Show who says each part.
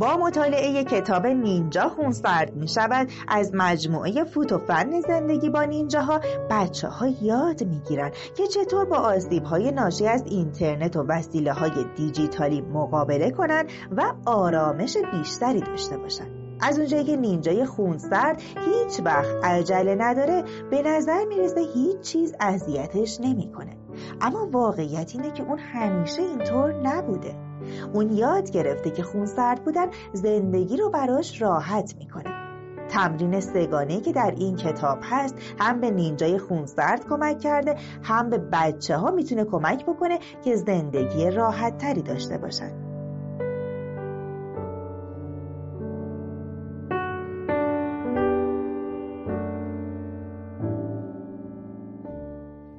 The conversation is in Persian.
Speaker 1: با مطالعه کتاب نینجا خونسرد می شود از مجموعه فوت و فن زندگی با نینجاها بچه‌ها یاد می گیرن که چطور با آسیب‌های ناشی از اینترنت و وسیله‌های دیجیتالی مقابله کنن و آرامش بیشتری داشته باشن. از اونجایی که نینجای خونسرد هیچ وقت عجله نداره، به نظر میرسه هیچ چیز اذیتش نمیکنه. اما واقعیت اینه که اون همیشه اینطور نبوده. اون یاد گرفته که خونسرد بودن زندگی رو براش راحت میکنه. تمرین سه‌گانه‌ای که در این کتاب هست هم به نینجای خونسرد کمک کرده، هم به بچه‌ها میتونه کمک بکنه که زندگی راحت تری داشته باشن.